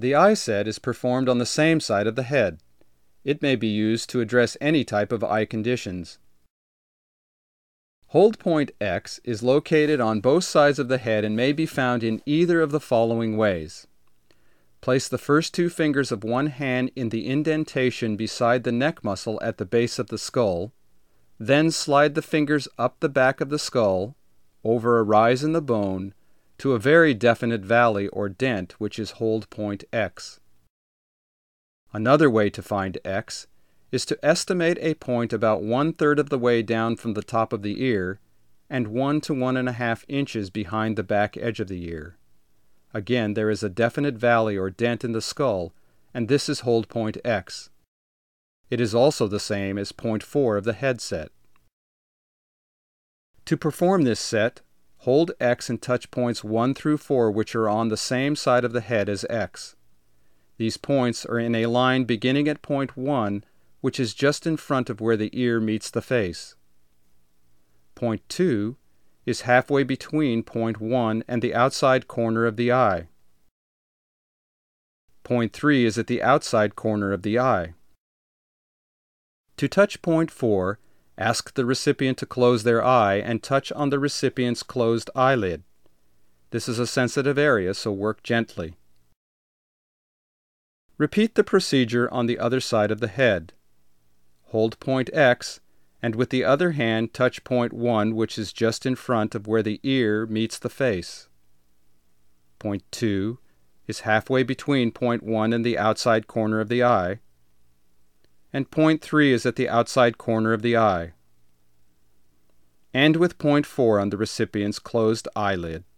The eye set is performed on the same side of the head. It may be used to address any type of eye conditions. Hold point X is located on both sides of the head and may be found in either of the following ways. Place the first two fingers of one hand in the indentation beside the neck muscle at the base of the skull, then slide the fingers up the back of the skull, over a rise in the bone, to a very definite valley or dent which is hold point X. Another way to find X is to estimate a point about 1/3 of the way down from the top of the ear and 1 to 1.5 inches behind the back edge of the ear. Again, there is a definite valley or dent in the skull, and this is hold point X. It is also the same as point 4 of the head set. To perform this set, hold X and touch points 1 through 4 which are on the same side of the head as X. These points are in a line beginning at point 1, which is just in front of where the ear meets the face. Point 2 is halfway between point 1 and the outside corner of the eye. Point 3 is at the outside corner of the eye. To touch point 4, ask the recipient to close their eye and touch on the recipient's closed eyelid. This is a sensitive area, so work gently. Repeat the procedure on the other side of the head. Hold point X, and with the other hand touch point 1, which is just in front of where the ear meets the face. Point 2 is halfway between point 1 and the outside corner of the eye. And point 3 is at the outside corner of the eye. End with point 4 on the recipient's closed eyelid.